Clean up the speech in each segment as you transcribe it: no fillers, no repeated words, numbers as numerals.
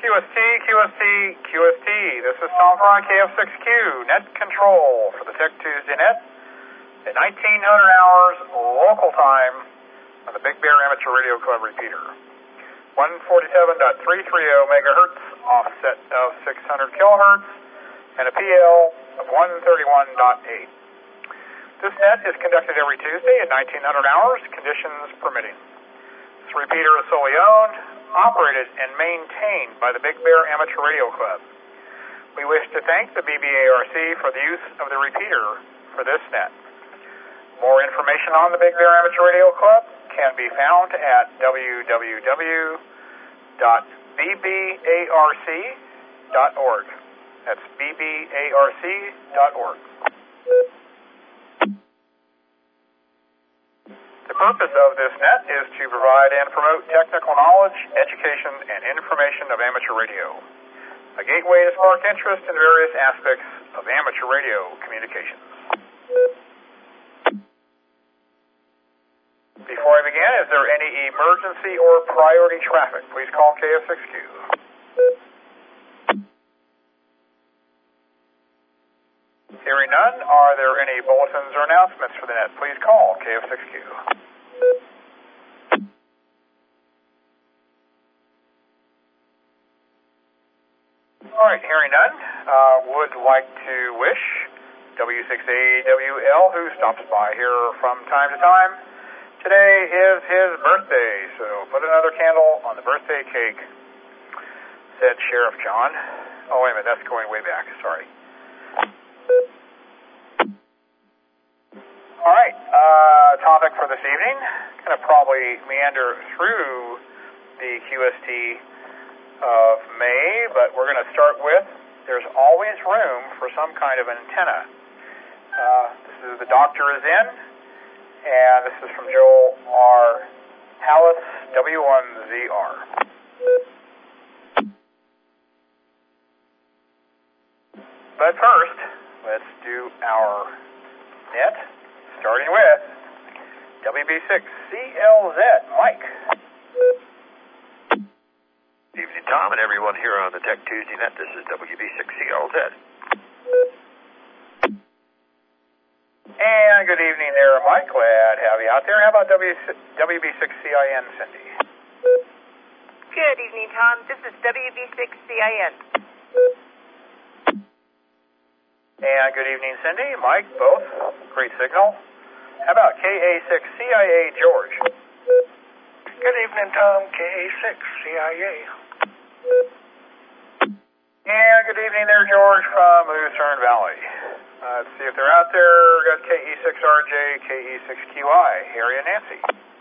QST, QST, QST. This is Tom Fry, KF6Q, net control for the Tech Tuesday net at 1900 hours local time on the Big Bear Amateur Radio Club repeater. 147.330 megahertz, offset of 600 kilohertz, and a PL of 131.8. This net is conducted every Tuesday at 1900 hours, conditions permitting. This repeater is solely owned, operated, and maintained by the Big Bear Amateur Radio Club. We wish to thank the BBARC for the use of the repeater for this net. More information on the Big Bear Amateur Radio Club can be found at www.bbarc.org. That's bbarc.org. The purpose of this net is to provide and promote technical knowledge, education, and information of amateur radio. A gateway to spark interest in various aspects of amateur radio communications. Before I begin, is there any emergency or priority traffic? Please call KF6Q. Hearing none, are there any bulletins or announcements for the net? Please call KF6Q. All right, hearing none, would like to wish W6AWL, who stops by here from time to time. Today is his birthday, so put another candle on the birthday cake, said Sheriff John. Oh, wait a minute, that's going way back, sorry. All right, topic for this evening. Going to probably meander through the QST of May, but we're going to start with there's always room for some kind of antenna. This is the doctor is in, and this is from Joel R. Hallis, W1ZR. But first, let's do our net. Starting with WB6CLZ, Mike. Good evening, Tom, and everyone here on the Tech Tuesday net. This is WB6CLZ. And good evening there, Mike. Glad to have you out there. How about WB6CIN, Cindy? Good evening, Tom. This is WB6CIN. And good evening, Cindy. Mike, both. Great signal. How about KA6CIA, George? Good evening, Tom. KA6CIA. And good evening there, George, from Lucerne Valley. Let's see if they're out there. Got KE6RJ, KE6QI, Harry and Nancy.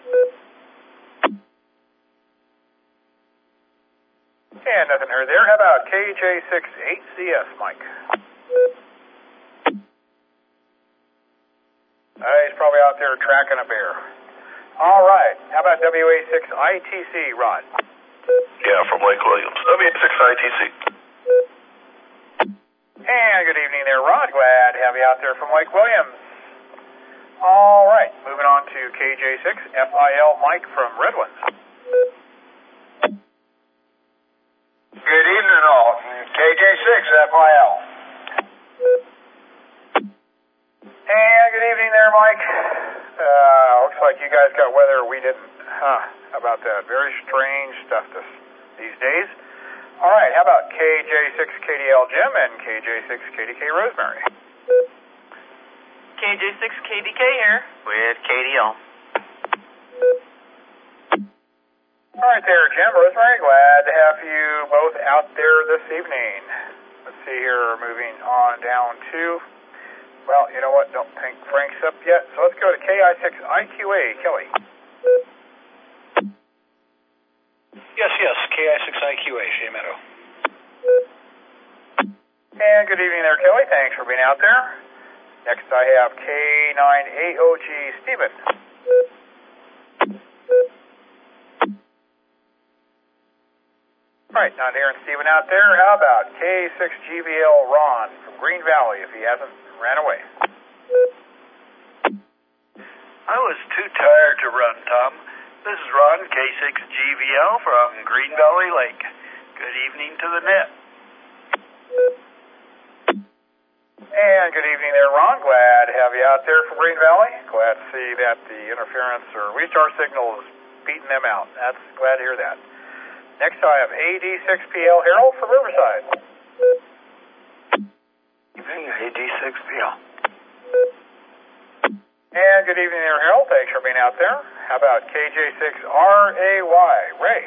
And nothing heard there. How about KJ68CS, Mike? He's probably out there tracking a bear. All right. How about WA6ITC, Rod? Yeah, from Lake Williams. WA6ITC. And good evening there, Rod. Glad to have you out there from Lake Williams. All right. Moving on to KJ6FIL, Mike from Redlands. Good evening, all. KJ6FIL. And good evening there, Mike. Looks like you guys got weather we didn't. How about that? Very strange stuff these days. All right, how about KJ6KDL Jim and KJ6KDK Rosemary? KJ6KDK here with KDL. All right there, Jim, Rosemary. Glad to have you both out there this evening. Let's see here, moving on down to... Well, you know what? Don't think Frank's up yet. So let's go to KI6IQA, Kelly. Yes, KI6IQA, Shea Meadow. And good evening there, Kelly. Thanks for being out there. Next I have K9AOG, Stephen. All right, not hearing Stephen out there. How about K6GVL Ron from Green Valley, if he hasn't ran away? I was too tired to run, Tom. This is Ron, K6GVL from Green Valley Lake. Good evening to the net. And good evening there, Ron. Glad to have you out there from Green Valley. Glad to see that the interference or restart signal is beating them out. That's glad to hear that. Next I have AD6PL Harold from Riverside. Evening, AD6PL. And good evening there, Harold. Thanks for being out there. How about KJ6RAY, Ray?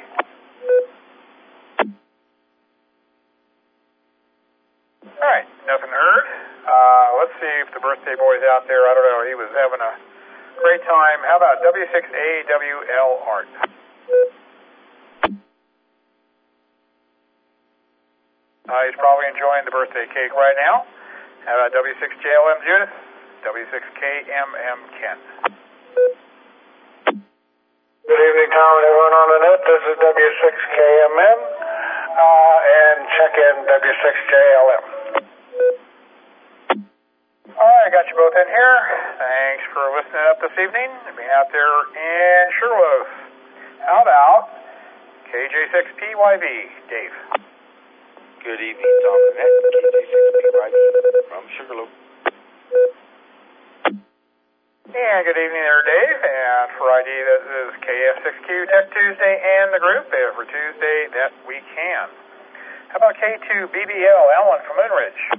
All right, nothing heard. Let's see if the birthday boy's out there. I don't know. He was having a great time. How about W6AWL Art? He's probably enjoying the birthday cake right now. How about W6JLM Judith? W6KMM Ken? Good evening, Tom, and everyone on the net. This is W6KMM, and check in W6JLM. All right, I got you both in here. Thanks for listening up this evening and being out there in Sugarloaf. How about KJ6PYV, Dave? Good evening, Tom and Net. KJ6PYV from Sugarloaf. And good evening there, Dave. And for ID, this is KF6Q Tech Tuesday and the group every Tuesday that we can. How about K2BBL, Alan from Moonridge?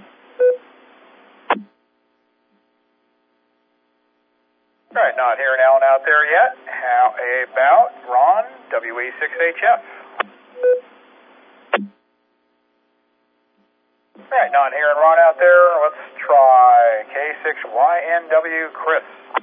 All right, not hearing Alan out there yet. How about Ron, WE6HF? All right, not hearing Ron out there. Let's try K6YNW Chris.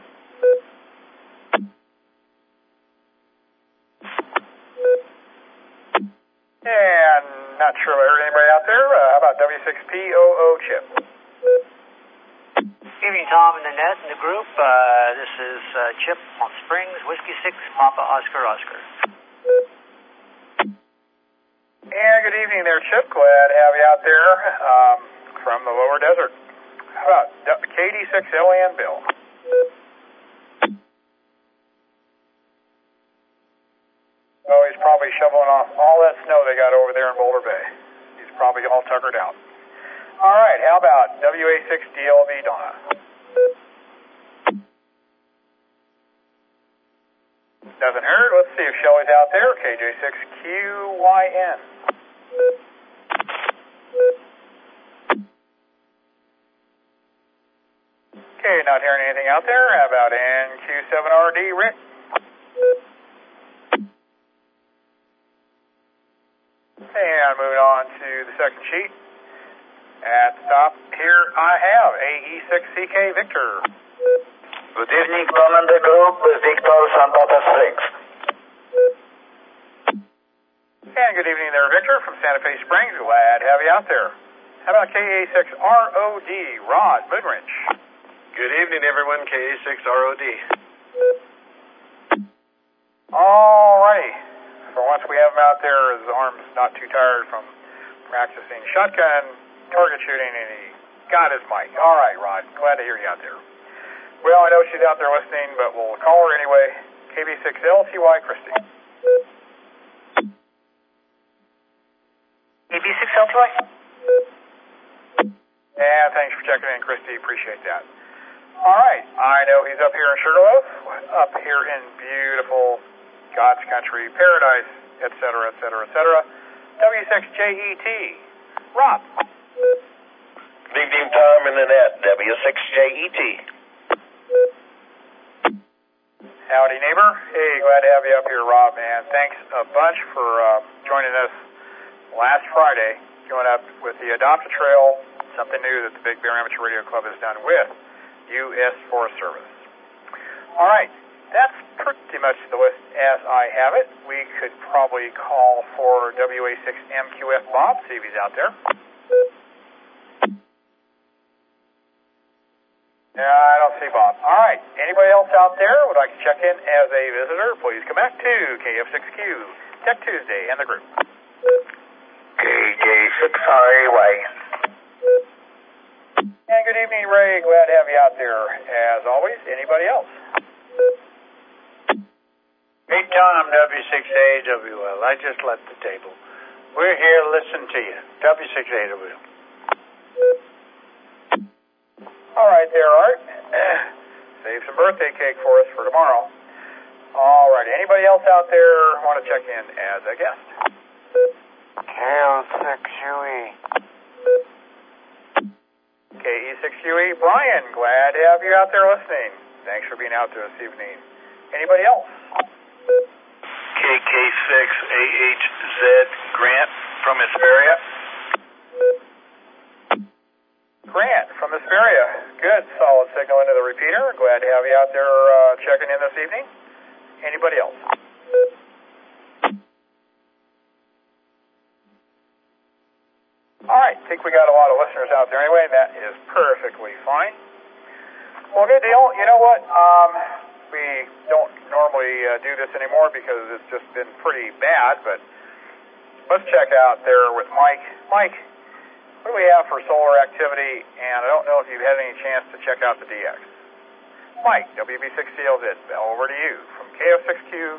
And not sure I heard anybody out there. How about W6POO Chip? Evening, Tom, and the net and the group. This is Chip on Springs, Whiskey 6, Papa Oscar Oscar. And good evening there, Chip. Glad to have you out there from the lower desert. How about KD6LAN Bill? Oh, he's probably shoveling off all that snow they got over there in Boulder Bay. He's probably all tuckered out. All right, how about WA6DLV Donna? Nothing heard. Let's see if Shelly's out there. KJ6QYN. Okay, not hearing anything out there. How about NQ7RD Rick? And moving on to the second sheet. At the top here I have AE6CK Victor. Good evening, Tom and the group. Victor Santa Springs. And good evening there, Victor from Santa Fe Springs. Glad to have you out there. How about KA6ROD Rod Moonridge? Good evening, everyone. KA6ROD. All righty. For once we have him out there, his arm's not too tired from practicing shotgun target shooting, and he got his mic. All right, Rod. Glad to hear you out there. Well, I know she's out there listening, but we'll call her anyway. KB6LTY Christie. KB6LTY? And thanks for checking in, Christy. Appreciate that. All right. I know he's up here in Sugarloaf, up here in beautiful God's country, paradise, etc., etc., etc. W6JET. Rob. Good evening, Tom and the net. W6JET. Howdy, neighbor. Hey, glad to have you up here, Rob, man. Thanks a bunch for joining us last Friday, going up with the Adopt a Trail, something new that the Big Bear Amateur Radio Club has done with U.S. Forest Service. All right, that's pretty much the list as I have it. We could probably call for WA6MQF Bob, see if he's out there. Yeah, I don't see Bob. All right, anybody else out there would like to check in as a visitor, please come back to KF6Q, Tech Tuesday, and the group. KJ6RAY. And good evening, Ray. Glad to have you out there. As always, anybody else? Hey, Tom, W6AWL. I just left the table. We're here to listen to you. W6AW. All right there, Art. Save some birthday cake for us for tomorrow. All right. Anybody else out there want to check in as a guest? KO6UE. KE6UE. Brian, glad to have you out there listening. Thanks for being out there this evening. Anybody else? KK6AHZ Grant from Hesperia. Grant from Hesperia. Good, solid signal into the repeater. Glad to have you out there checking in this evening. Anybody else? All right, I think we got a lot of listeners out there anyway, and that is perfectly fine. Well, good deal. You know what? We don't normally do this anymore because it's just been pretty bad, but let's check out there with Mike. Mike, what do we have for solar activity? And I don't know if you've had any chance to check out the DX. Mike, WB6CLZ, over to you from KO6Q.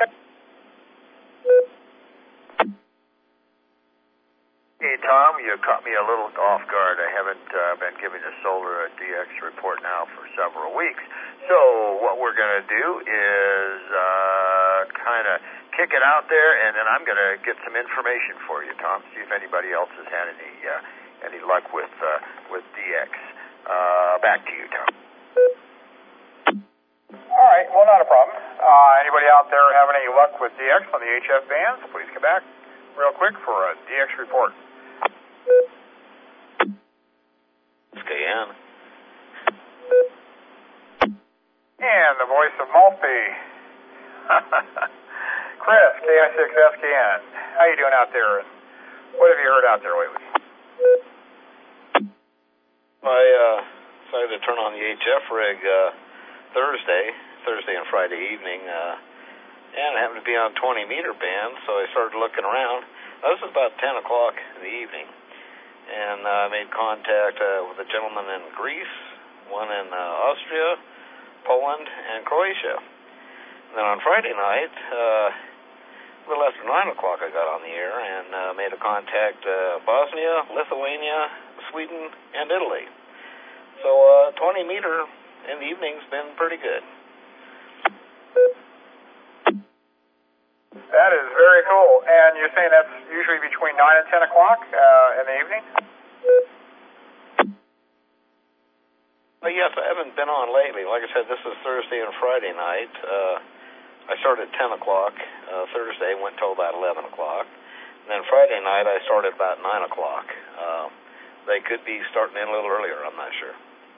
Hey, Tom, you caught me a little off guard. I haven't been giving the solar DX report now for several weeks. So what we're going to do is kind of kick it out there, and then I'm going to get some information for you, Tom, see if anybody else has had any luck with DX. Back to you, Tom. All right, well, not a problem. Anybody out there have any luck with DX on the HF bands? Please come back real quick for a DX report. SKN. And the voice of Maltby. Chris, KI6SKN. How you doing out there? And what have you heard out there lately? I decided to turn on the HF rig Thursday and Friday evening, and it happened to be on 20-meter band, so I started looking around. This was about 10 o'clock in the evening, and I made contact with a gentleman in Greece, one in Austria, Poland, and Croatia. And then on Friday night, a little after 9 o'clock, I got on the air and made a contact Bosnia, Lithuania, Sweden, and Italy. So 20-meter in the evening's been pretty good. That is very cool. And you're saying that's usually between 9 and 10 o'clock in the evening? Yes, I haven't been on lately. Like I said, this is Thursday and Friday night. I started at 10 o'clock Thursday, went till about 11 o'clock. And then Friday night, I started about 9 o'clock. They could be starting in a little earlier, I'm not sure.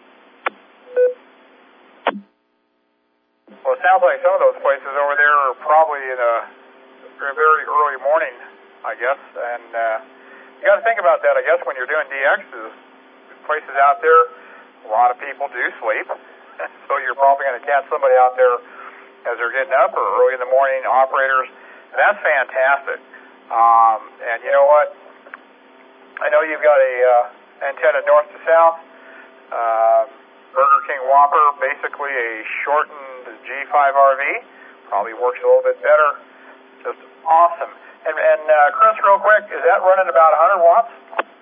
Well, it sounds like some of those places over there are probably in a very early morning, I guess. And you got to think about that, I guess, when you're doing DXs. Places out there, a lot of people do sleep. So you're probably going to catch somebody out there as they're getting up or early in the morning, operators. And that's fantastic. And you know what? I know you've got a antenna north to south. Burger King Whopper, basically a shortened G5RV. Probably works a little bit better. Just awesome. And Chris, real quick, is that running about 100 watts?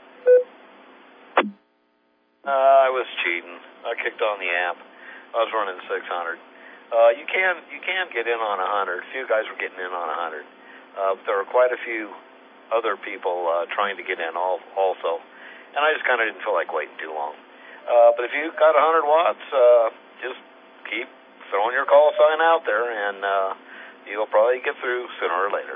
I was cheating. I kicked on the amp. I was running 600. You can get in on 100. A few guys were getting in on 100. There were quite a few other people trying to get in also, and I just kind of didn't feel like waiting too long. But if you've got 100 watts, just keep throwing your call sign out there, and you'll probably get through sooner or later.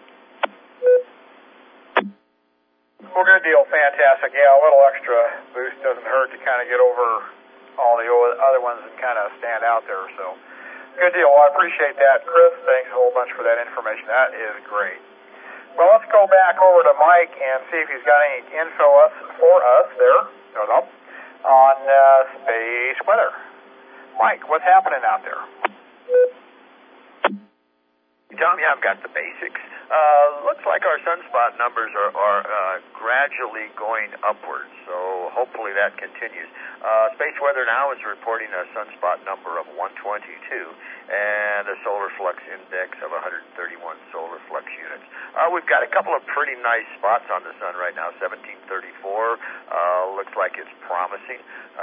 Well, good deal. Fantastic. Yeah, a little extra boost doesn't hurt to kind of get over all the other ones and kind of stand out there. So, good deal. Well, I appreciate that. Chris, thanks a whole bunch for that information. That is great. Well, let's go back over to Mike and see if he's got any info for us there on space weather. Mike, what's happening out there? Tom, yeah, I've got the basics. Looks like our sunspot numbers are gradually going upwards, so hopefully that continues. Space Weather Now is reporting a sunspot number of 122 and a solar flux index of 131 solar flux units. We've got a couple of pretty nice spots on the sun right now. 1734 looks like it's promising.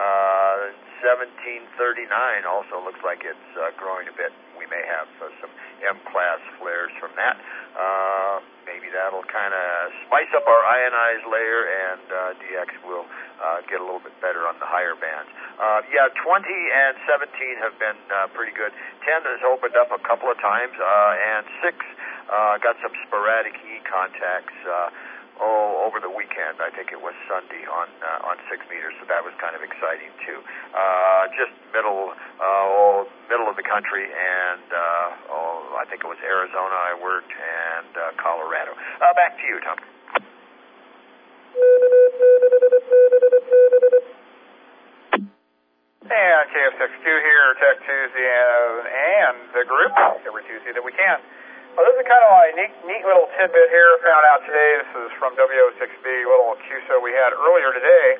1739 also looks like it's growing a bit. We may have some M-class flares from that. Maybe that'll kind of spice up our ionized layer, and DX will get a little bit better on the higher bands. 20 and 17 have been pretty good. 10 has opened up a couple of times, and 6 got some sporadic E contacts over the weekend. I think it was Sunday on 6 meters, so that was kind of exciting too. Just middle of the country, and I think it was Arizona I worked, and Colorado. Back to you, Tom. And KF62 here, Tech Tuesday and the group, every Tuesday that we can. Well, this is kind of a neat little tidbit here found out today. This is from WO6B, a little QSO we had earlier today.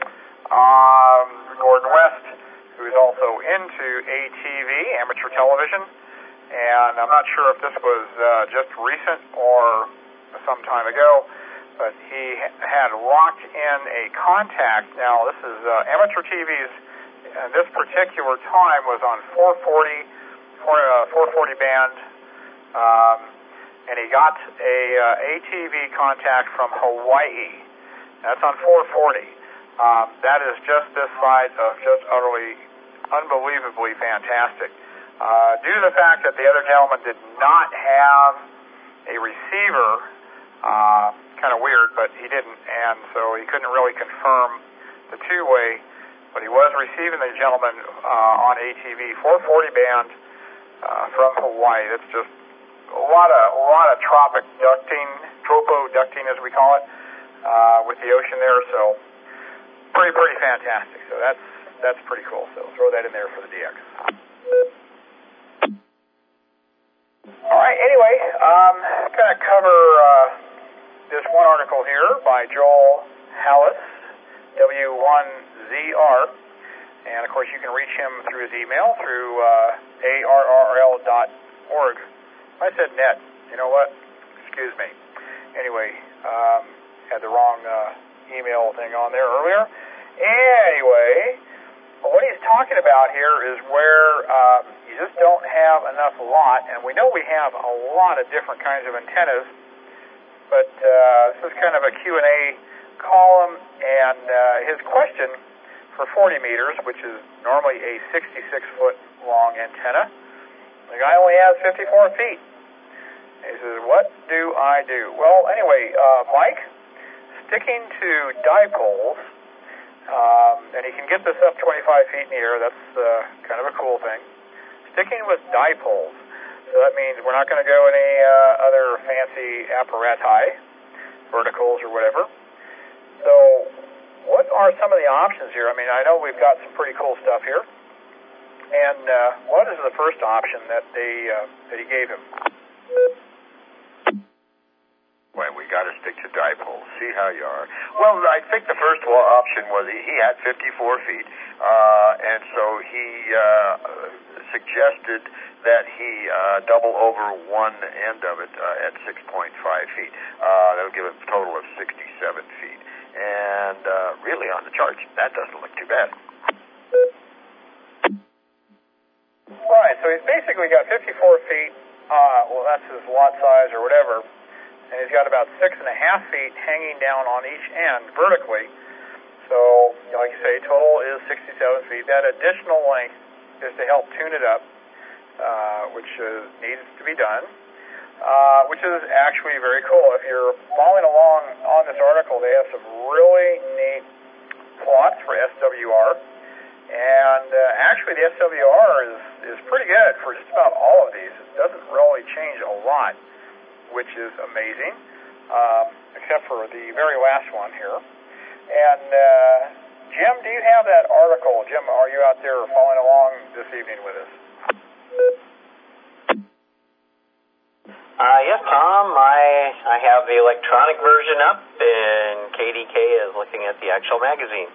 Gordon West, who is also into ATV, amateur television, and I'm not sure if this was just recent or some time ago, but he had locked in a contact. Now, this is amateur TVs, and this particular time was on 440 band. And he got a ATV contact from Hawaii. That's on 440. That is just this side of just utterly, unbelievably fantastic. Due to the fact that the other gentleman did not have a receiver, kind of weird, but he didn't, and so he couldn't really confirm the two-way, but he was receiving the gentleman on ATV 440 band from Hawaii. That's just a lot of tropic ducting, tropo ducting as we call it, with the ocean there. So pretty fantastic. So that's pretty cool. So throw that in there for the DX. All right. Anyway, kind of cover this one article here by Joel Hallis, W1ZR, and of course you can reach him through his email through arrl.org. I said net. You know what? Excuse me. Anyway, had the wrong email thing on there earlier. Anyway, what he's talking about here is where you just don't have enough lot, and we know we have a lot of different kinds of antennas, but this is kind of a Q&A column, and his question for 40 meters, which is normally a 66-foot long antenna, the guy only has 54 feet. He says, what do I do? Well, anyway, Mike, sticking to dipoles, and he can get this up 25 feet in the air. That's kind of a cool thing. Sticking with dipoles. So that means we're not going to go any other fancy apparati, verticals or whatever. So what are some of the options here? I mean, I know we've got some pretty cool stuff here. And what is the first option that he gave him? Well, we got to stick to dipoles. See how you are. Well, I think the first option was he had 54 feet, and so he suggested that he double over one end of it at 6.5 feet. That'll give him a total of 67 feet. And really, on the charts, that doesn't look too bad. Right, so he's basically got 54 feet. Well, that's his lot size or whatever. And he's got about 6.5 feet hanging down on each end vertically. So, like you say, total is 67 feet. That additional length is to help tune it up, which needs to be done, which is actually very cool. If you're following along on this article, they have some really neat plots for SWR. And actually, the SWR is pretty good for just about all of these. It doesn't really change a lot, which is amazing, except for the very last one here. And Jim, do you have that article? Jim, are you out there following along this evening with us? Yes, Tom. I have the electronic version up, and KDK is looking at the actual magazine.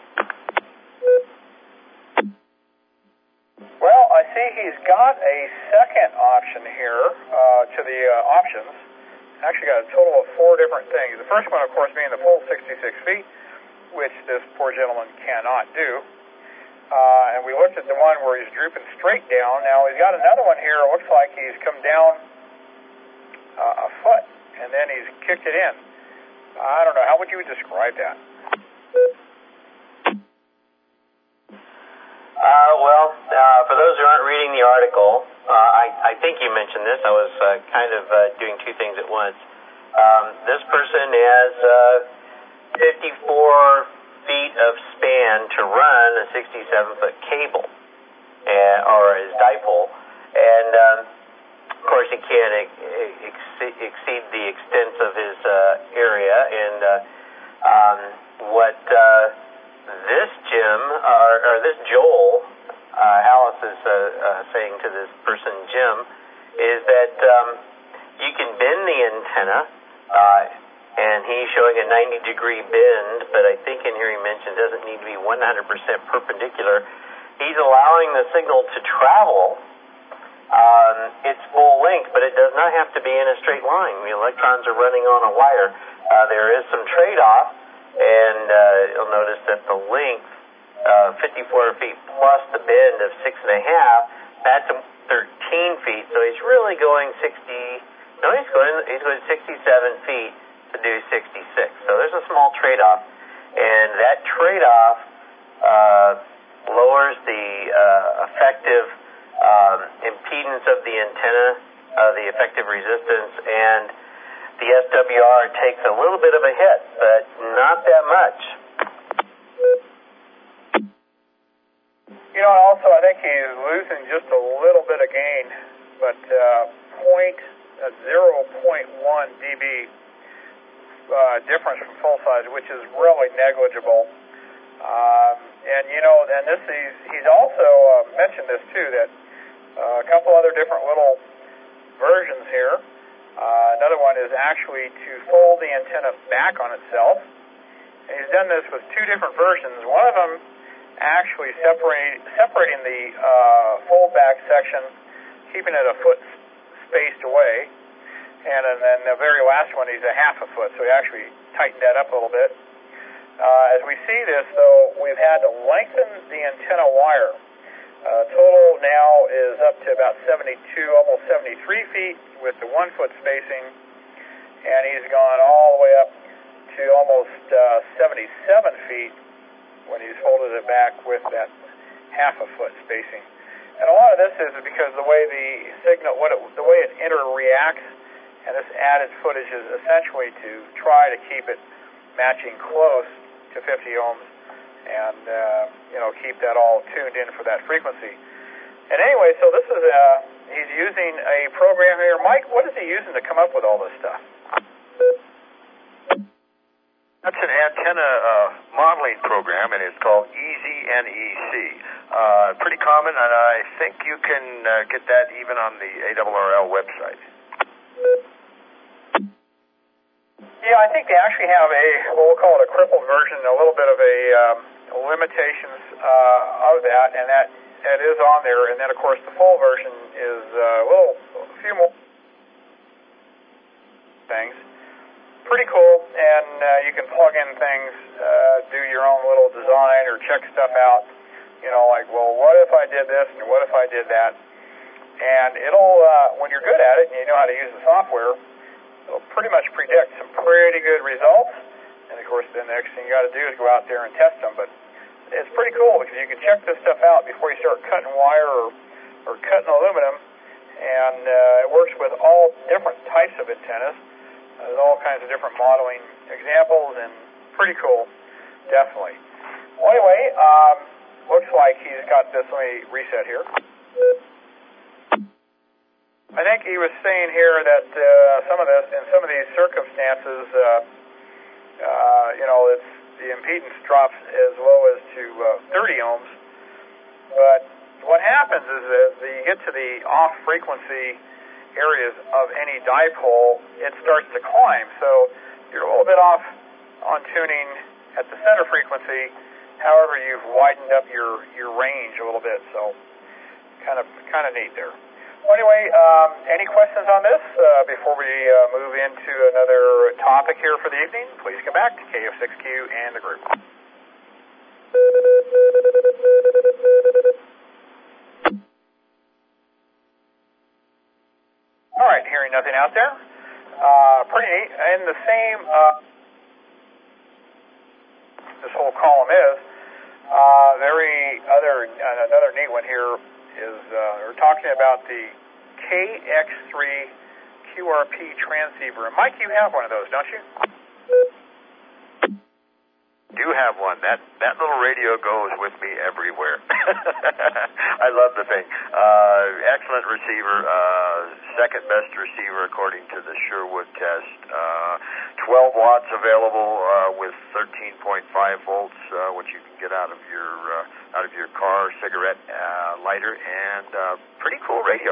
Well, I see he's got a second option here to the options. Actually got a total of 4 different things. The first one, of course, being the full 66 feet, which this poor gentleman cannot do. And we looked at the one where he's drooping straight down. Now he's got another one here. It looks like he's come down a foot, and then he's kicked it in. I don't know. How would you describe that? For those who aren't reading the article, I think you mentioned this. I was kind of doing 2 things at once. This person has 54 feet of span to run a 67-foot cable, or his dipole, and of course he can't exceed the extent of his area. And what this Jim, or this Joel, Alice is saying to this person Jim, is that you can bend the antenna, and he's showing a 90-degree bend, but I think in here he mentioned it doesn't need to be 100% perpendicular. He's allowing the signal to travel its full length, but it does not have to be in a straight line. The electrons are running on a wire. There is some trade-off, and you'll notice that the length, 54 feet plus the bend of 6.5, that's 13 feet, so he's really going he's going 67 feet to do 66. So there's a small trade-off, and that trade-off lowers the effective impedance of the antenna, the effective resistance, and the SWR takes a little bit of a hit, but not that much. You know, also I think he's losing just a little bit of gain, but 0.1 dB difference from full size, which is really negligible. And you know, and this he's also mentioned this too, that a couple other different little versions here. Another one is actually to fold the antenna back on itself. And he's done this with 2 different versions. One of them actually separating the fold back section, keeping it a foot spaced away. And then the very last one, he's a half a foot, so he actually tightened that up a little bit. As we see this, though, we've had to lengthen the antenna wire. Total now is up to about 72, almost 73 feet with the 1 foot spacing, and he's gone all the way up to almost 77 feet when he's folded it back with that half a foot spacing. And a lot of this is because the way the signal, the way it interreacts, and this added footage is essentially to try to keep it matching close to 50 ohms and, keep that all tuned in for that frequency. And anyway, so this is, he's using a program here. Mike, what is he using to come up with all this stuff? That's an antenna modeling program, and it's called EasyNEC. Pretty common, and I think you can get that even on the ARRL website. Yeah, I think they actually have what we'll call it a crippled version, a little bit of a limitations of that, and that is on there. And then, of course, the full version is a few more things. Pretty cool, and you can plug in things, do your own little design or check stuff out. Like, well, what if I did this and what if I did that? And it'll, when you're good at it and you know how to use the software, it'll pretty much predict some pretty good results. And of course, then the next thing you got to do is go out there and test them. But it's pretty cool because you can check this stuff out before you start cutting wire or cutting aluminum. And it works with all different types of antennas. There's all kinds of different modeling examples, and pretty cool, definitely. Well, anyway, looks like he's got this. Let me reset here. I think he was saying here that some of this, in some of these circumstances, it's the impedance drops as low as to 30 ohms. But what happens is that you get to the off frequency, areas of any dipole, it starts to climb. So you're a little bit off on tuning at the center frequency. However, you've widened up your range a little bit. So kind of neat there. Well, anyway, any questions on this before we move into another topic here for the evening? Please come back to KF6Q and the group. All right, hearing nothing out there. Pretty neat. And the same, this whole column is, another neat one here is, we're talking about the KX3 QRP transceiver. And Mike, you have one of those, don't you? Do have one. That little radio goes with me everywhere. I love the thing. Excellent receiver. Second best receiver according to the Sherwood test. 12 watts available with 13.5 volts, which you can get out of your car cigarette lighter, and pretty cool radio.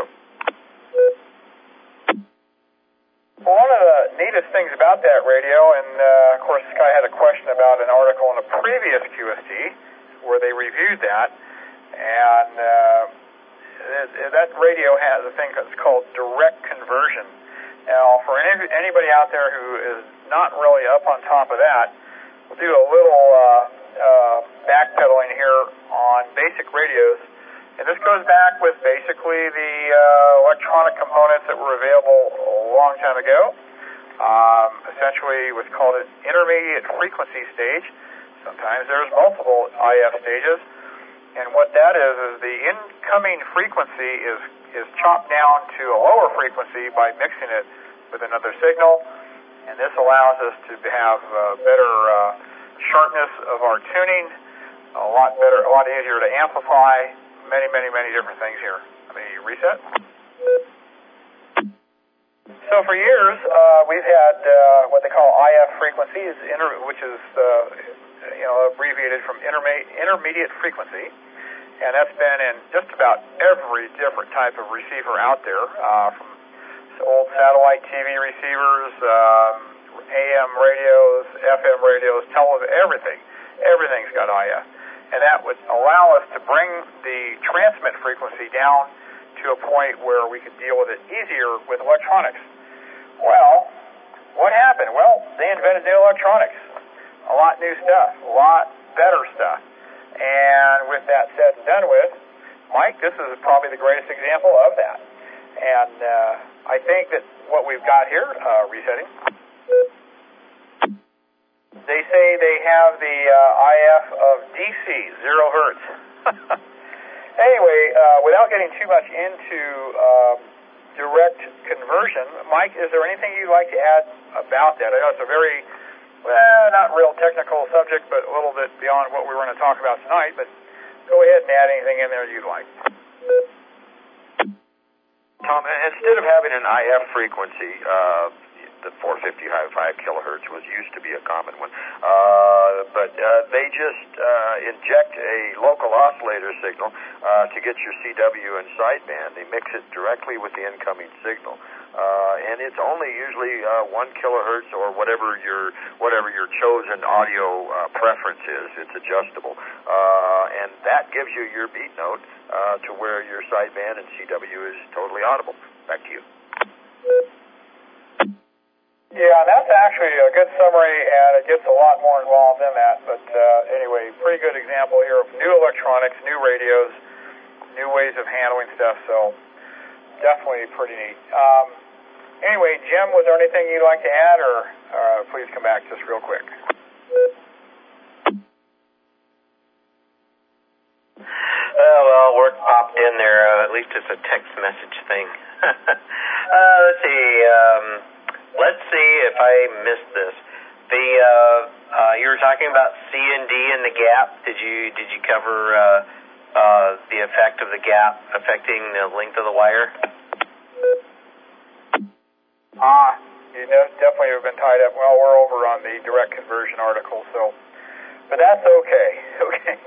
Well, one of the neatest things about that radio, and of course Sky had a question about an article in a previous QST where they reviewed that, and that radio has a thing that's called direct conversion. Now, for anybody out there who is not really up on top of that, we'll do a little backpedaling here on basic radios. And this goes back with basically the electronic components that were available a long time ago. Essentially what's called an intermediate frequency stage. Sometimes there's multiple IF stages. And what that is the incoming frequency is chopped down to a lower frequency by mixing it with another signal. And this allows us to have better sharpness of our tuning, a lot easier to amplify. Many different things here. Let me reset. So for years, we've had what they call IF frequencies, which is abbreviated from intermediate frequency, and that's been in just about every different type of receiver out there, from old satellite TV receivers, AM radios, FM radios, television, everything. Everything's got IF. And that would allow us to bring the transmit frequency down to a point where we could deal with it easier with electronics. Well, what happened? Well, they invented new electronics. A lot new stuff, a lot better stuff. And with that said and done with, Mike, this is probably the greatest example of that. And I think that what we've got here, resetting, they say they have the IF of DC, 0 hertz. Anyway, without getting too much into direct conversion, Mike, is there anything you'd like to add about that? I know it's a very, not real technical subject, but a little bit beyond what we were going to talk about tonight, but go ahead and add anything in there you'd like. Tom, instead of having an IF frequency, the 450 5 kilohertz used to be a common one, but they just inject a local oscillator signal to get your CW and sideband. They mix it directly with the incoming signal, and it's only usually 1 kilohertz or whatever your chosen audio preference is. It's adjustable, and that gives you your beat note to where your sideband and CW is totally audible. Back to you. Yeah, that's actually a good summary, and it gets a lot more involved in that. But anyway, pretty good example here of new electronics, new radios, new ways of handling stuff. So definitely pretty neat. Anyway, Jim, was there anything you'd like to add, or please come back just real quick? Well, work popped in there. At least it's a text message thing. Let's see. Let's see if I missed this. You were talking about C and D in the gap. Did you cover the effect of the gap affecting the length of the wire? You definitely have been tied up. Well, we're over on the direct conversion article, but that's okay. Okay.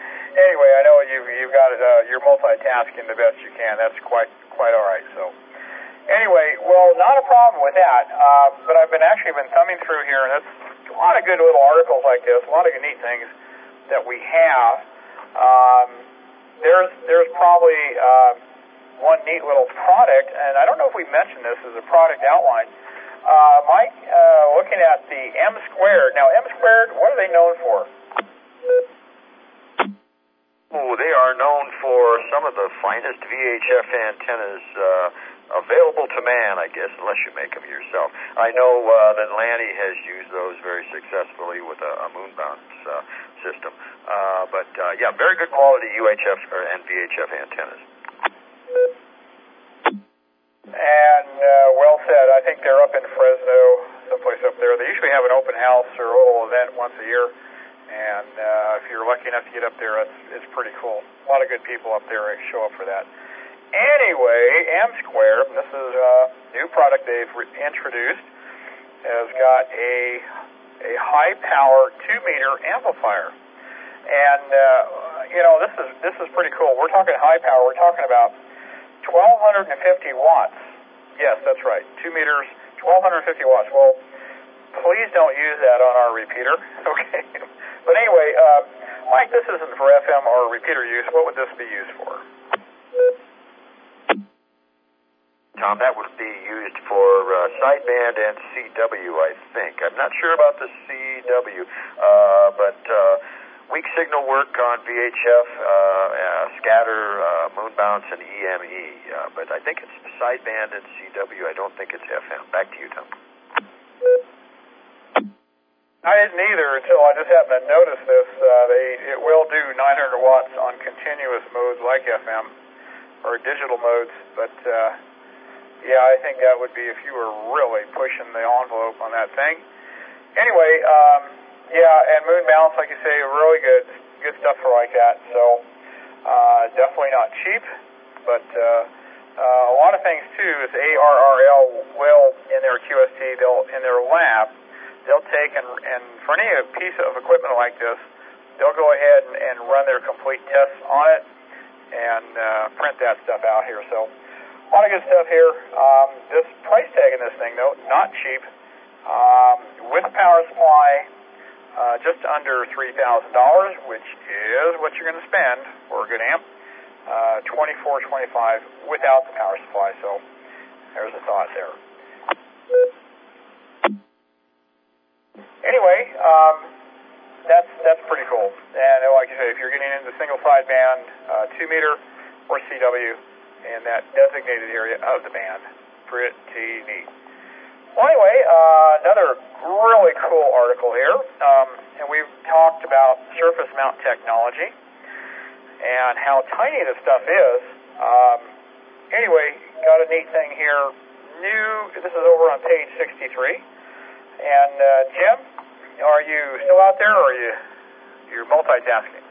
Anyway, I know you've got it. You're multitasking the best you can. That's quite all right. So, Anyway, well, not a problem with that. But I've been thumbing through here, and it's a lot of good little articles like this, a lot of neat things that we have. There's probably one neat little product, and I don't know if we mentioned this as a product outline. Mike, looking at the M Squared. Now, M Squared, what are they known for? Oh, they are known for some of the finest VHF antennas available to man, I guess, unless you make them yourself. I know that Lanny has used those very successfully with a moon bounce system. But yeah, very good quality UHF and VHF antennas. And well said. I think they're up in Fresno, someplace up there. They usually have an open house or a little event once a year. And if you're lucky enough to get up there, it's pretty cool. A lot of good people up there show up for that. Anyway, M Squared, this is a new product they've introduced, has got a high-power 2-meter amplifier. And, this is pretty cool. We're talking high power. We're talking about 1,250 watts. Yes, that's right. 2 meters, 1,250 watts. Well, please don't use that on our repeater, okay? But anyway, Mike, this isn't for FM or repeater use. What would this be used for? Tom, that would be used for sideband and CW, I think. I'm not sure about the CW, but weak signal work on VHF, scatter, moon bounce, and EME. But I think it's sideband and CW. I don't think it's FM. Back to you, Tom. I didn't either until I just happened to notice this. It will do 900 watts on continuous modes like FM or digital modes, but yeah, I think that would be if you were really pushing the envelope on that thing. Anyway, yeah, and moon bounce, like you say, really good stuff for like that. So definitely not cheap, but a lot of things too is ARRL will in their QST, in their lab. They'll take and for any piece of equipment like this, they'll go ahead and run their complete tests on it and print that stuff out here. So a lot of good stuff here. This price tag in this thing, though, not cheap. With power supply, just under $3,000, which is what you're going to spend for a good amp. $2,425 without the power supply. So there's a thought there. Anyway, that's pretty cool. And like I say, if you're getting into single sideband, 2-meter or CW in that designated area of the band, pretty neat. Well, anyway, another really cool article here, and we've talked about surface mount technology and how tiny this stuff is. Anyway, got a neat thing here. This is over on page 63. And Jim, are you still out there, or you're multitasking?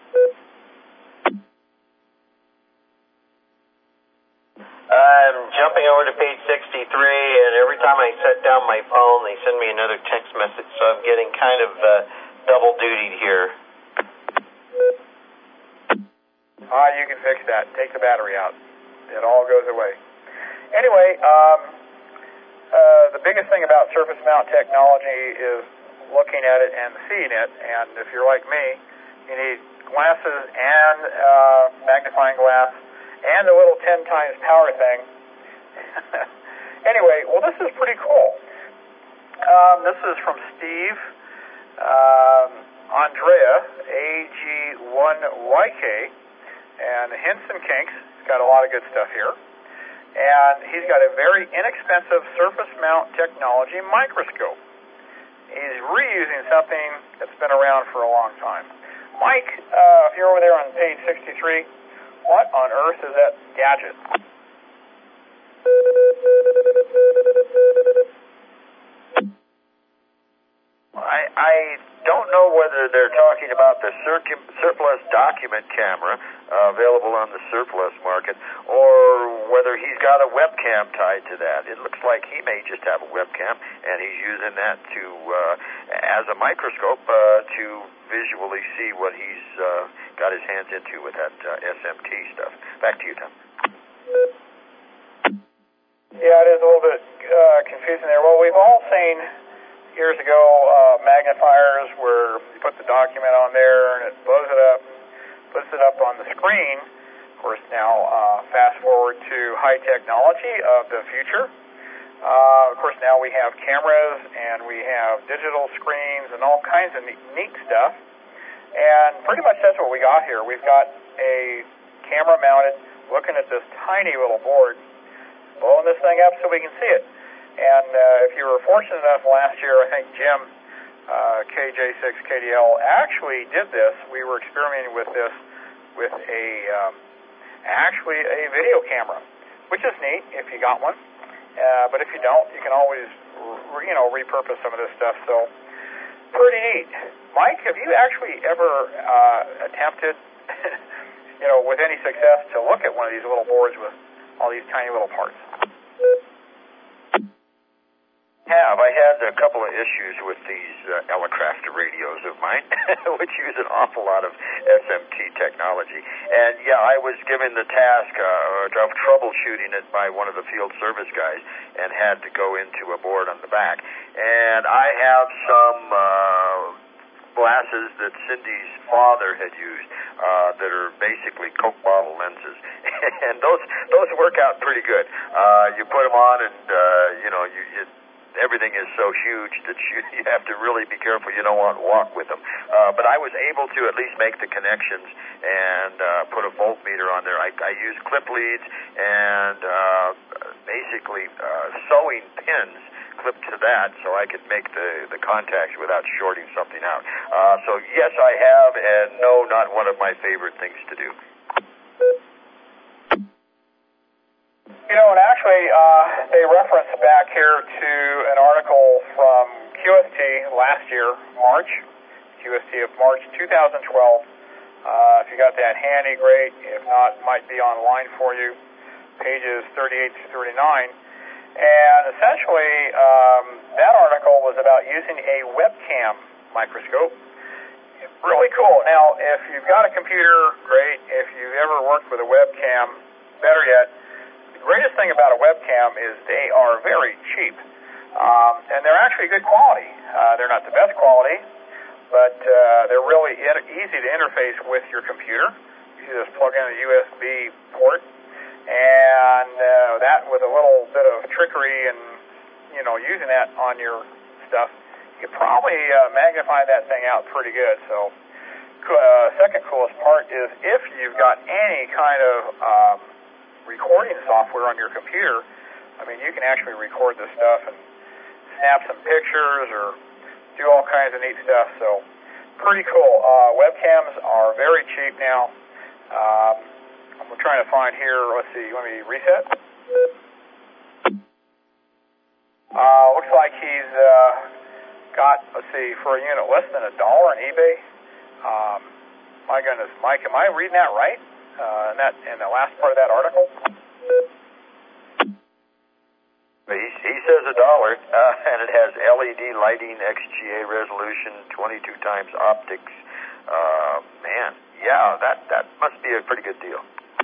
I'm jumping over to page 63, and every time I set down my phone, they send me another text message, so I'm getting kind of double-dutied here. You can fix that. Take the battery out. It all goes away. Anyway, the biggest thing about surface mount technology is looking at it and seeing it. And if you're like me, you need glasses and magnifying glass and the little 10 times power thing. Anyway, well, this is pretty cool. This is from Steve Andrea, AG1YK, and Hinson Kinks. He's got a lot of good stuff here. And he's got a very inexpensive surface mount technology microscope. He's reusing something that's been around for a long time. Mike, if you're over there on page 63, what on earth is that gadget? I don't know whether they're talking about the surplus document camera available on the surplus market, or whether he's got a webcam tied to that. It looks like he may just have a webcam, and he's using that to as a microscope to visually see what he's got his hands into with that SMT stuff. Back to you, Tom. Yeah, it is a little bit confusing there. Well, we've all seen years ago magnifiers where you put the document on there and it blows it up, puts it up on the screen. Of course, now fast forward to high technology of the future. Of course, now we have cameras and we have digital screens and all kinds of neat stuff. And pretty much that's what we got here. We've got a camera mounted looking at this tiny little board, blowing this thing up so we can see it. And if you were fortunate enough last year, I think Jim, KJ6KDL, actually did this. We were experimenting with this with actually a video camera, which is neat if you got one. But if you don't, you can always, repurpose some of this stuff. So pretty neat. Mike, have you actually ever attempted, with any success, to look at one of these little boards with all these tiny little parts? I had a couple of issues with these Elecraft radios of mine, which use an awful lot of SMT technology. And I was given the task of troubleshooting it by one of the field service guys and had to go into a board on the back. And I have some glasses that Cindy's father had used that are basically Coke bottle lenses. And those work out pretty good. You put them on and, everything is so huge that you have to really be careful you don't want to walk with them. But I was able to at least make the connections and put a voltmeter on there. I used clip leads and basically sewing pins clipped to that so I could make the contacts without shorting something out. So yes, I have, and no, not one of my favorite things to do. And actually, they reference back here to an article from QST last year, QST of March 2012. If you got that handy, great. If not, it might be online for you, pages 38 to 39. And essentially, that article was about using a webcam microscope. Really cool. Now, if you've got a computer, great. If you've ever worked with a webcam, better yet. The greatest thing about a webcam is they are very cheap, and they're actually good quality. They're not the best quality, but they're really easy to interface with your computer. You just plug in a USB port, and that with a little bit of trickery and, using that on your stuff, you could probably magnify that thing out pretty good. So second coolest part is if you've got any kind of recording software on your computer, you can actually record this stuff and snap some pictures or do all kinds of neat stuff. So pretty cool. Webcams are very cheap now. I'm trying to find here, let's see, let me reset. Looks like he's got, for a unit less than $1 on eBay. My goodness, Mike, am I reading that right? In the last part of that article? He says $1, and it has LED lighting, XGA resolution, 22 times optics. That must be a pretty good deal.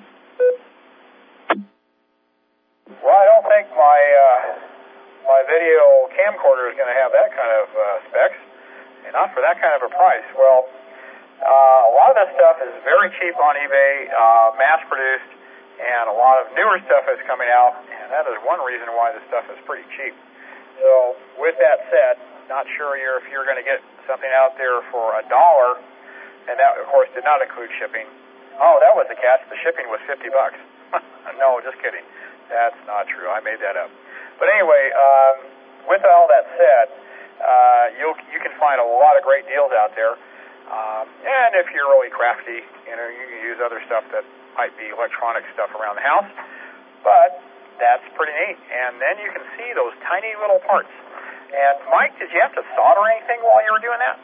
Well, I don't think my video camcorder is going to have that kind of specs, and not for that kind of a price. Well, a lot of this stuff is very cheap on eBay, mass-produced, and a lot of newer stuff is coming out, and that is one reason why this stuff is pretty cheap. So, with that said, not sure if you're going to get something out there for $1, and that, of course, did not include shipping. Oh, that was the catch. The shipping was $50. No, just kidding. That's not true. I made that up. But anyway, with all that said, you can find a lot of great deals out there. And if you're really crafty, you can use other stuff that might be electronic stuff around the house. But that's pretty neat. And then you can see those tiny little parts. And Mike, did you have to solder anything while you were doing that?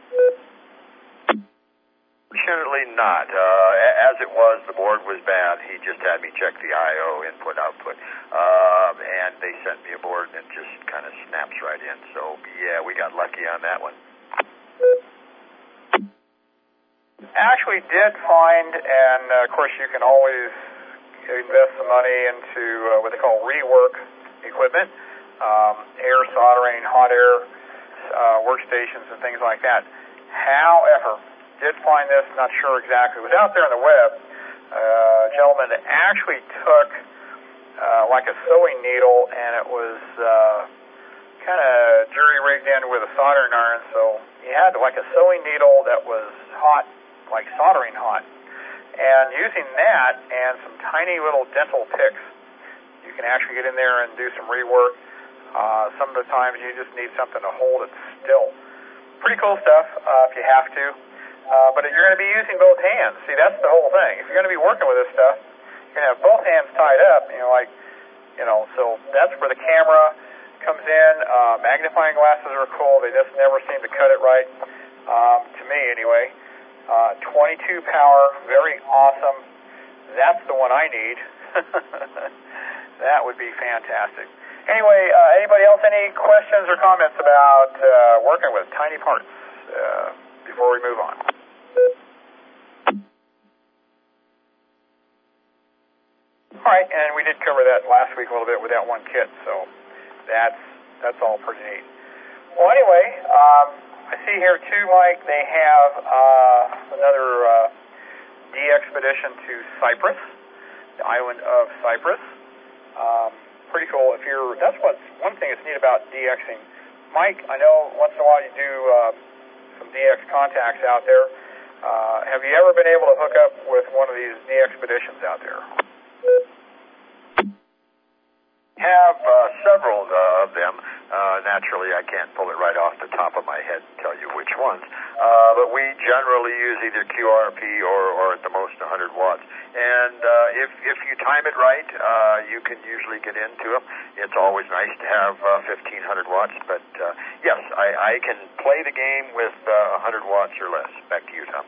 Fortunately not. As it was, the board was bad. He just had me check the I/O, input, output. And they sent me a board and it just kind of snaps right in. So, yeah, we got lucky on that one. Actually did find, and of course you can always invest some money into what they call rework equipment, air soldering, hot air workstations, and things like that. However, did find this, not sure exactly, it was out there on the web, a gentleman that actually took like a sewing needle, and it was kind of jury-rigged in with a soldering iron, so he had like a sewing needle that was hot, like soldering hot. And using that and some tiny little dental picks, you can actually get in there and do some rework. Some of the times you just need something to hold it still. Pretty cool stuff if you have to. But you're going to be using both hands. See, that's the whole thing. If you're going to be working with this stuff, you're going to have both hands tied up. So that's where the camera comes in. Magnifying glasses are cool. They just never seem to cut it right, to me anyway. 22 power, very awesome. That's the one I need. That would be fantastic. Anyway, anybody else any questions or comments about working with tiny parts before we move on? All right, and we did cover that last week a little bit with that one kit, so that's all pretty neat. Well, anyway, I see here too, Mike, they have another de-expedition to Cyprus, the island of Cyprus. Pretty cool. That's what's one thing that's neat about DXing. Mike, I know once in a while you do some DX contacts out there. Have you ever been able to hook up with one of these de-expeditions out there? Have several of them. Naturally, I can't pull it right off the top of my head and tell you which ones. But we generally use either QRP or at the most 100 watts. And if you time it right, you can usually get into them. It's always nice to have 1,500 watts. But yes, I can play the game with 100 watts or less. Back to you, Tom.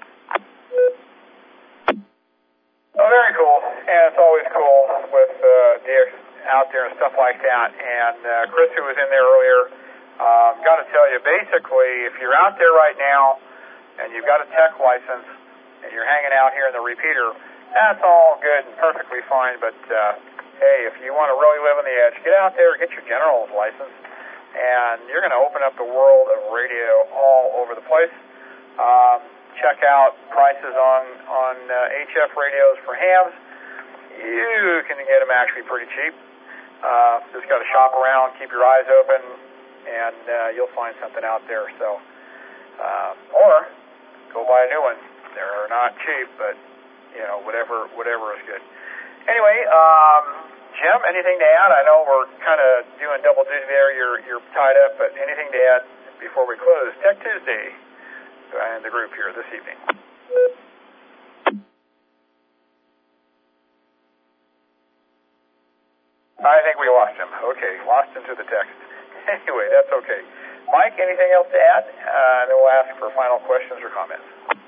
Oh, very cool. And it's always cool with DX out there and stuff like that. And Chris, who was in there earlier, got to tell you, basically, if you're out there right now and you've got a tech license and you're hanging out here in the repeater, that's all good and perfectly fine. But hey, if you want to really live on the edge, get out there, get your general's license, and you're going to open up the world of radio all over the place. Check out prices on HF radios for hams. You can get them actually pretty cheap. Just got to shop around, keep your eyes open, and you'll find something out there. So, or go buy a new one. They're not cheap, but whatever is good. Anyway, Jim, anything to add? I know we're kind of doing double duty there. You're tied up, but anything to add before we close Tech Tuesday and the group here this evening? I think we lost him. Okay, lost him to the text. Anyway, that's okay. Mike, anything else to add? Then we'll ask for final questions or comments.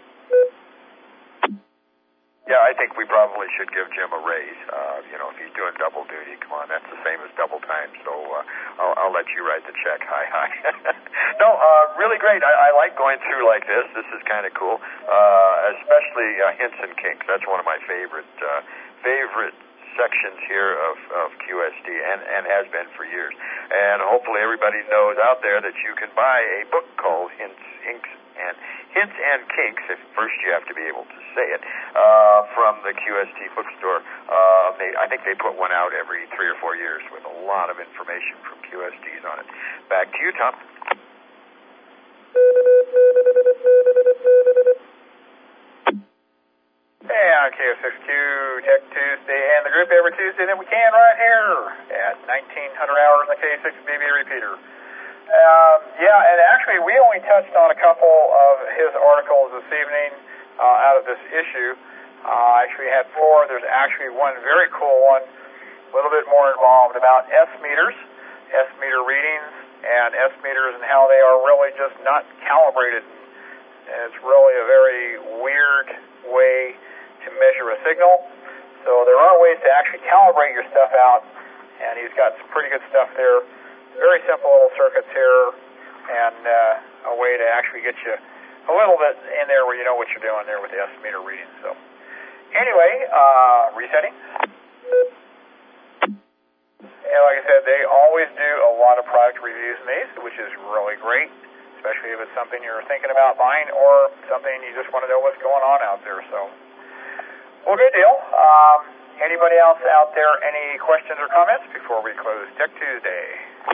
Yeah, I think we probably should give Jim a raise. If he's doing double duty, come on, that's the same as double time. So I'll let you write the check. Hi. No, really great. I like going through like this. This is kind of cool, especially hints and kinks. That's one of my favorite sections here of QSD and has been for years. And hopefully everybody knows out there that you can buy a book called Hints and Kinks. First you have to be able to say it, from the QST bookstore. I think they put one out every 3 or 4 years with a lot of information from QSDs on it. Back to you, Tom. Hey, on KF6Q Tech Tuesday and the group every Tuesday that we can right here at 1900 hours on the K6BB repeater. And actually we only touched on a couple of his articles this evening out of this issue. Actually had 4. There's actually one very cool one, a little bit more involved about S-meters, S-meter readings, and S-meters and how they are really just not calibrated. And it's really a very weird way to measure a signal. So there are ways to actually calibrate your stuff out, and he's got some pretty good stuff there. Very simple little circuits here, and a way to actually get you a little bit in there where you know what you're doing there with the S-meter reading. So anyway, resetting. And like I said, they always do a lot of product reviews in these, which is really great, especially if it's something you're thinking about buying or something you just want to know what's going on out there. So, well, good deal. Anybody else out there, any questions or comments before we close Tech Tuesday?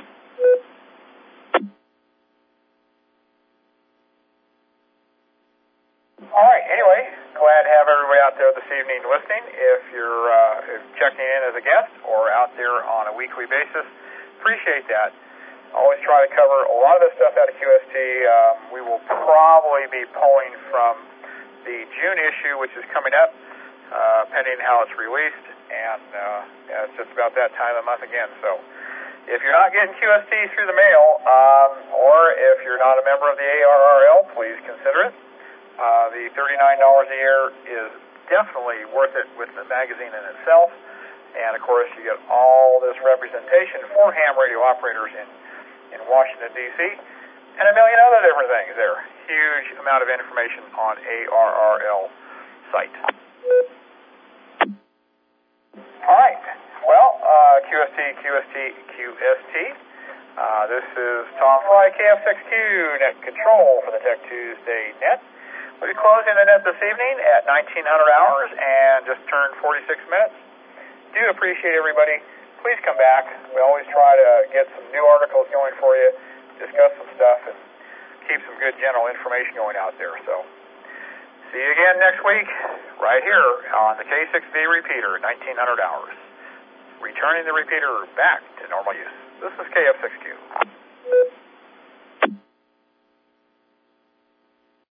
All right, anyway, glad to have everybody out there this evening listening. If you're checking in as a guest or out there on a weekly basis, appreciate that. Always try to cover a lot of this stuff out of QST. We will probably be pulling from the June issue, which is coming up, pending how it's released, and it's just about that time of the month again. So if you're not getting QST through the mail, or if you're not a member of the ARRL, please consider it. The $39 a year is definitely worth it with the magazine in itself. And, of course, you get all this representation for ham radio operators in Washington, D.C., and a million other different things there. Huge amount of information on ARRL site. All right. Well, QST. This is Tom Fry, KF6Q, Net Control for the Tech Tuesday Net. We'll be closing the net this evening at 1900 hours and just turned 46 minutes. Do appreciate everybody. Please come back. We always try to get some new articles going for you, discuss some stuff, and keep some good general information going out there. So, see you again next week, right here on the K6V repeater, 1900 hours. Returning the repeater back to normal use. This is KF6Q.